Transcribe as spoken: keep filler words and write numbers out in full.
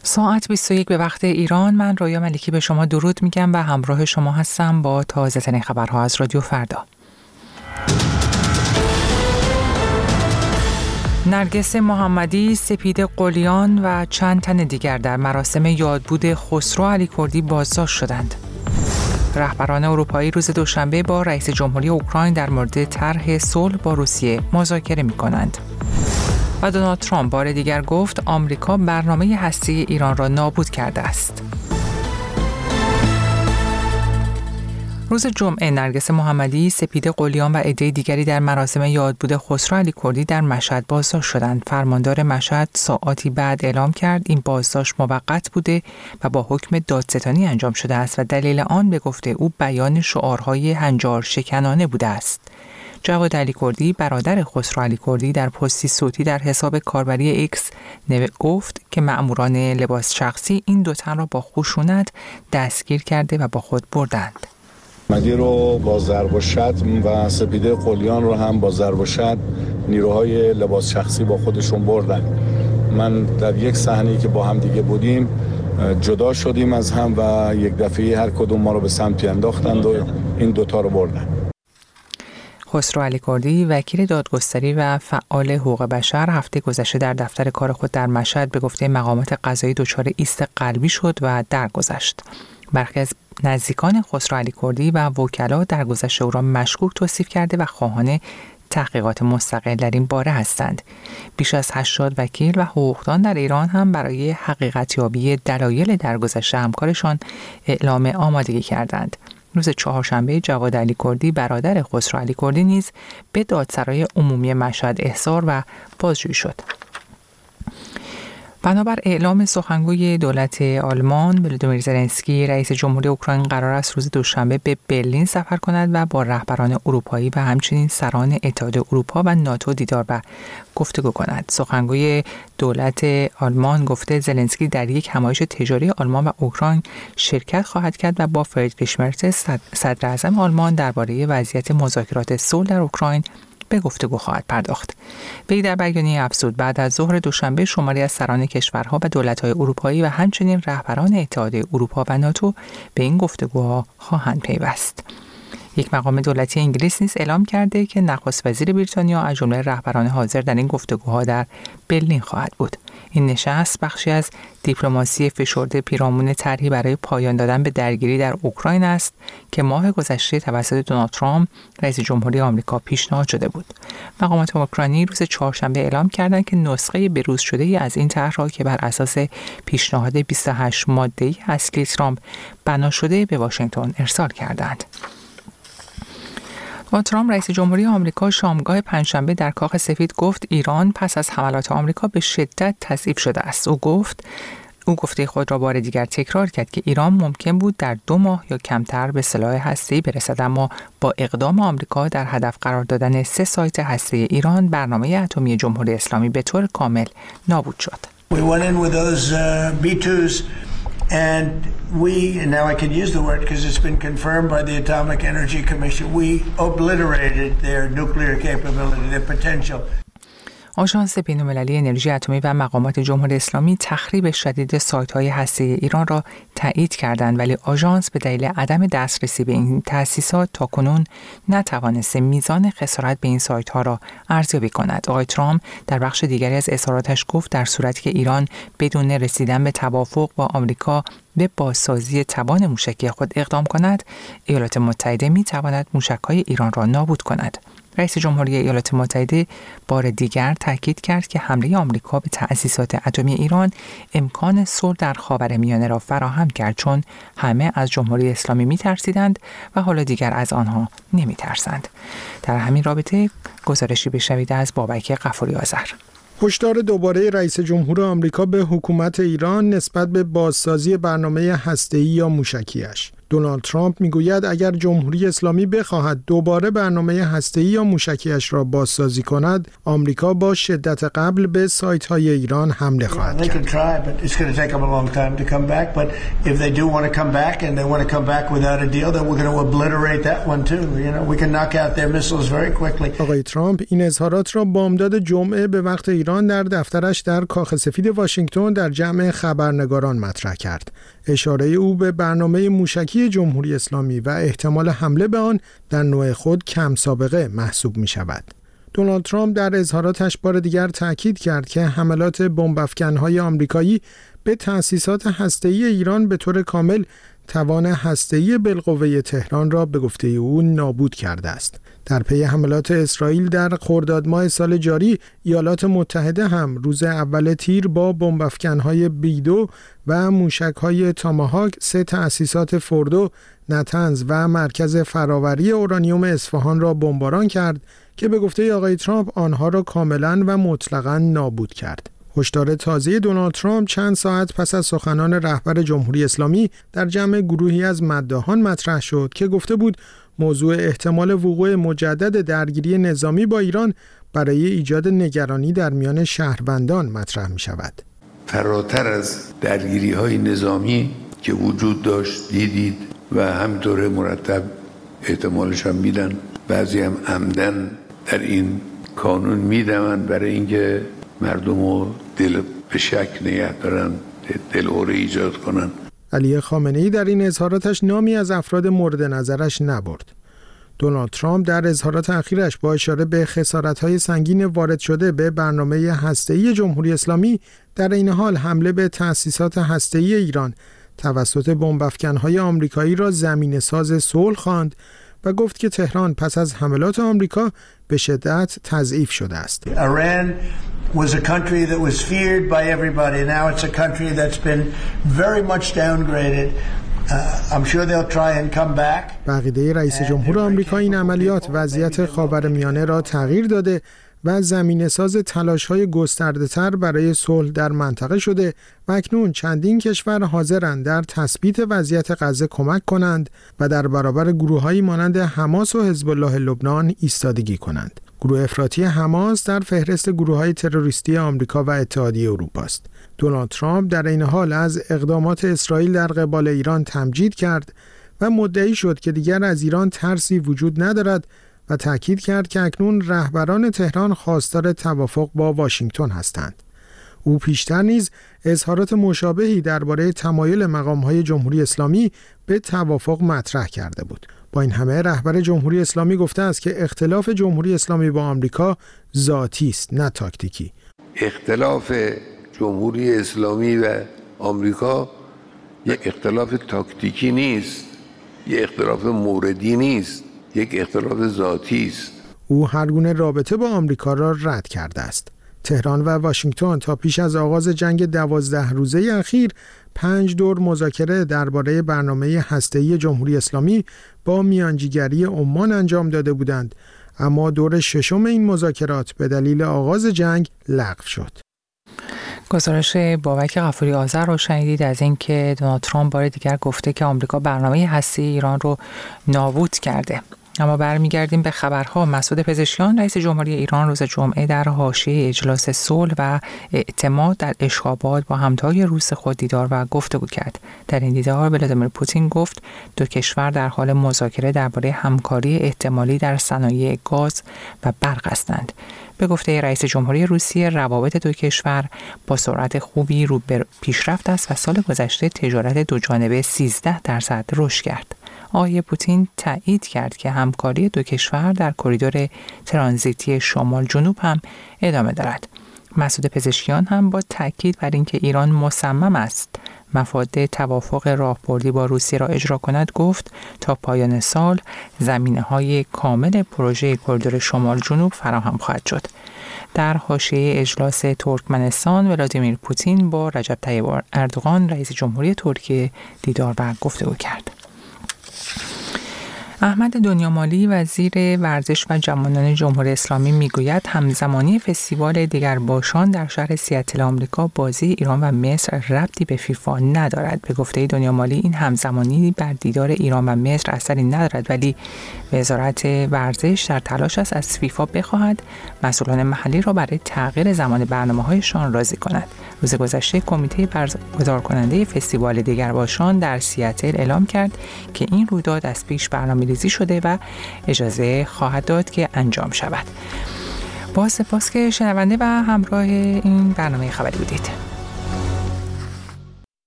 ساعت بیست و یک به وقت ایران. من رویا ملکی به شما درود میگم و همراه شما هستم با تازه ترین خبرها از رادیو فردا. نرگس محمدی، سپید قلیان و چند تن دیگر در مراسم یادبود خسرو علیکردی بازداشت شدند. رهبران اروپایی روز دوشنبه با رئیس جمهوری اوکراین در مورد طرح صلح با روسیه مذاکره می‌کنند. و دونالد ترامپ بار دیگر گفت آمریکا برنامه هسته ایران را نابود کرده است. روز جمعه نرگس محمدی، سپید قلیان و عده دیگری در مراسم یادبود خسرو علیکردی در مشهد بازداشت شدند. فرماندار مشهد ساعاتی بعد اعلام کرد این بازداشت موقت بوده و با حکم دادستانی انجام شده است و دلیل آن به گفته او بیان شعارهای هنجار شکنانه بوده است. جواد علیکردی، برادر خسرو علیکردی، در پستی صوتی در حساب کاربری ایکس گفت که مأموران لباس شخصی این دو تن را با خشونت دستگیر کرده و با خود بردند. محمدی رو با ضرب و شتم و سپیده قلیان رو هم با ضرب و شتم نیروهای لباس شخصی با خودشون بردن. من در یک صحنه‌ای که با هم دیگه بودیم جدا شدیم از هم و یک دفعه هر کدوم ما رو به سمتی انداختند و این دوتا رو بردن. خسرو علیکردی، وکیل دادگستری و فعال حقوق بشر، هفته گذشته در دفتر کار خود در مشهد به گفته مقامات قضایی دچار ایست قلبی شد و درگذشت. برخی از نزدیکان خسرو علیکردی و وکلا درگذشت او را مشکوک توصیف کرده و خواهان تحقیقات مستقل در این باره هستند. بیش از هشتاد وکیل و حقوقدان در ایران هم برای حقیقتیابی دلایل درگذشت همکارشان اعلام آمادگی کردند. روز چهارشنبه جواد علیکردی، برادر خسرو علیکردی، نیز به دادسرای عمومی مشهد احضار و بازجویی شد. بنابر اعلام سخنگوی دولت آلمان، ولودیمیر زلنسکی، رئیس جمهوری اوکراین قرار است روز دوشنبه به برلین سفر کند و با رهبران اروپایی و همچنین سران اتحاد اروپا و ناتو دیدار و گفتگو کند. سخنگوی دولت آلمان گفته زلنسکی در یک همایش تجاری آلمان و اوکراین شرکت خواهد کرد و با فریدریش مرتز، صدر اعظم آلمان، درباره وضعیت مذاکرات صلح در اوکراین به گفتگو خواهد پرداخت. وی در بیانیه افزود بعد از ظهر دوشنبه شماری از سران کشورها و دولت‌های اروپایی و همچنین رهبران اتحاد اروپا و ناتو به این گفتگوها خواهند پیوست. یک مقام دولتی انگلیس نیز اعلام کرده که نخست وزیر بریتانیا از جمله رهبران حاضر در این گفتگوها در برلین خواهد بود. این نشست بخشی از دیپلماسی فشرده پیرامون طرحی برای پایان دادن به درگیری در اوکراین است که ماه گذشته توسط دونالد ترامپ، رئیس جمهوری آمریکا، پیشنهاد شده بود. مقامات اوکراینی روز چهارشنبه اعلام کردند که نسخه بروز شده ای از این طرح را که بر اساس پیشنهاد بیست و هشت ماده‌ای اصلی ترامپ بنا شده به واشنگتن ارسال کردند. و ترامپ، رئیس جمهوری آمریکا، شامگاه پنجشنبه در کاخ سفید گفت ایران پس از حملات آمریکا به شدت تضعیف شده است. او گفت او گفته خود را بار دیگر تکرار کرد که ایران ممکن بود در دو ماه یا کمتر به سلاح هسته‌ای برسد، اما با اقدام آمریکا در هدف قرار دادن سه سایت هسته‌ای ایران، برنامه اتمی جمهوری اسلامی به طور کامل نابود شد. We went in with those uh, بی توز and we, and now I can use the word because it's been confirmed by the Atomic Energy Commission, we obliterated their nuclear capability, their potential. آژانس بین‌المللی انرژی اتمی و مقامات جمهوری اسلامی تخریب شدید سایت‌های هسته‌ای ایران را تایید کردند، ولی آژانس به دلیل عدم دسترسی به این تأسیسات تاکنون نتوانسته میزان خسارت به این سایت‌ها را ارزیابی کند. آقای ترامپ در بخش دیگری از اظهاراتش گفت در صورتی که ایران بدون رسیدن به توافق با آمریکا به بازسازی توان موشکی خود اقدام کند، ایالات متحده می‌تواند موشک‌های ایران را نابود کند. رئیس جمهوری ایالات متحده بار دیگر تاکید کرد که حمله آمریکا به تأسیسات اتمی ایران امکان صلح در خاورمیانه را فراهم کرد، چون همه از جمهوری اسلامی می‌ترسیدند و حالا دیگر از آنها نمی‌ترسند. در همین رابطه گزارشی بشنوید از بابک غفوری آذر. هشدار دوباره رئیس جمهور آمریکا به حکومت ایران نسبت به بازسازی برنامه هسته‌ای یا موشکیش. دونالد ترامپ میگوید اگر جمهوری اسلامی بخواهد دوباره برنامه هسته‌ای یا موشکیش را بازسازی کند، آمریکا با شدت قبل به سایت‌های ایران حمله خواهد کرد. آقای ترامپ این اظهارات را بامداد جمعه به وقت ایران در دفترش در کاخ سفید واشنگتن در جمع خبرنگاران مطرح کرد. اشاره او به برنامه موشکی جمهوری اسلامی و احتمال حمله به آن در نوع خود کم سابقه محسوب می شود. دونالد ترامپ در اظهاراتش بار دیگر تاکید کرد که حملات بمب افکن‌های آمریکایی به تأسیسات هسته‌ای ایران به طور کامل توان هسته‌ای بالقوه تهران را به گفته او نابود کرده است. در پی حملات اسرائیل در خرداد ماه سال جاری، ایالات متحده هم روز اول تیر با بمب افکن‌های بی دو و موشک‌های تاماهاک سه تأسیسات فوردو، نتنز و مرکز فراوری اورانیوم اصفهان را بمباران کرد که به گفته آقای ترامپ آنها را کاملاً و مطلقاً نابود کرد. هشدار تازه دونالد ترامپ چند ساعت پس از سخنان رهبر جمهوری اسلامی در جمع گروهی از مداحان مطرح شد که گفته بود موضوع احتمال وقوع مجدد درگیری نظامی با ایران برای ایجاد نگرانی در میان شهروندان مطرح می شود. فراتر از درگیری‌های نظامی که وجود داشت دیدید و همینطور مرتب احتمالش هم میدن، بعضی هم عمدن در این کانون میدمن برای اینکه مردم رو دل به شک نگه دارن، دلهوره ایجاد کنن. علی خامنه‌ای در این اظهاراتش نامی از افراد مورد نظرش نبرد. دونالد ترامپ در اظهارات اخیرش با اشاره به خسارت‌های سنگین وارد شده به برنامه هسته‌ای جمهوری اسلامی در این حال حمله به تأسیسات هسته‌ای ایران توسط بمب افکن‌های آمریکایی را زمینه‌ساز صلح خواند و گفت که تهران پس از حملات آمریکا به شدت تضعیف شده است. Iran was a country that was feared by everybody. Now it's a country that's been very much downgraded. Uh, I'm sure they'll try and come back. بقیده رئیس جمهور آمریکا این عملیات وضعیت خاورمیانه را تغییر داده و زمینه‌ساز تلاش‌های گسترده‌تر برای صلح در منطقه شده و اکنون چندین کشور حاضرند در تثبیت وضعیت غزه کمک کنند و در برابر گروه‌هایی مانند حماس و حزب الله لبنان ایستادگی کنند. گروه افراطی حماس در فهرست گروه‌های تروریستی آمریکا و اتحادیه اروپا است. دونالد ترامپ در این حال از اقدامات اسرائیل در قبال ایران تمجید کرد و مدعی شد که دیگر از ایران ترسی وجود ندارد و تأکید کرد که اکنون رهبران تهران خواستار توافق با واشنگتن هستند. او پیشتر نیز اظهارات مشابهی درباره تمایل مقام‌های جمهوری اسلامی به توافق مطرح کرده بود. با این همه رهبر جمهوری اسلامی گفته است که اختلاف جمهوری اسلامی با آمریکا ذاتی است نه تاکتیکی. اختلاف جمهوری اسلامی و آمریکا یک اختلاف تاکتیکی نیست، یک اختلاف موردی نیست، یک اختلاف ذاتی است. او هر گونه رابطه با آمریکا را رد کرده است. تهران و واشنگتن تا پیش از آغاز جنگ دوازده روزه اخیر پنج دور مذاکره درباره برنامه هسته‌ای جمهوری اسلامی با میانجیگری عمان انجام داده بودند، اما دور ششم این مذاکرات به دلیل آغاز جنگ لغو شد. گزارش بابک غفوری آذر رو شنیدید از اینکه دونالد ترامپ بار دیگر گفته که آمریکا برنامه هسته‌ای ایران رو نابود کرده. اما برمیگردیم به خبرها. مسعود پزشکیان رئیس جمهوری ایران روز جمعه در حاشیه اجلاس صلح و اعتماد در اشخاباد با همتای روس خود دیدار و گفتگو کرد. در این دیدار ولادیمیر پوتین گفت دو کشور در حال مذاکره درباره همکاری احتمالی در صنایع گاز و برق هستند. به گفته رئیس جمهوری روسیه روابط دو کشور با سرعت خوبی رو به پیشرفت است و سال گذشته تجارت دو جانبه سیزده درصد رشد کرد. آقای پوتین تایید کرد که همکاری دو کشور در کریدور ترانزیتی شمال جنوب هم ادامه دارد. مسعود پزشکیان هم با تاکید بر اینکه ایران مصمم است مفاد توافق راهبردی با روسیه را اجرا کند گفت تا پایان سال زمینه‌های کامل پروژه کریدور شمال جنوب فراهم خواهد شد. در حاشیه اجلاس ترکمنستان ولادیمیر پوتین با رجب طیب اردوغان رئیس جمهوری ترکیه دیدار و گفتگو کرد. احمد دنیامالی وزیر ورزش و جوانان جمهوری اسلامی میگوید همزمانی فستیوال دگرباشان در شهر سیاتل آمریکا بازی ایران و مصر ربطی به فیفا ندارد. به گفته دنیامالی این همزمانی بر دیدار ایران و مصر اثری ندارد، ولی وزارت ورزش در تلاش است از فیفا بخواهد مسئولان محلی را برای تغییر زمان برنامه‌هایشان راضی کند. روز گذشته کمیته برگزار کننده فستیوال دگرباشان در سیاتل اعلام کرد که این رویداد از پیش برنامه‌ریزی شده و اجازه خواهد داد که انجام شود. با سپاس که شنونده و همراه این برنامه خبری بودید.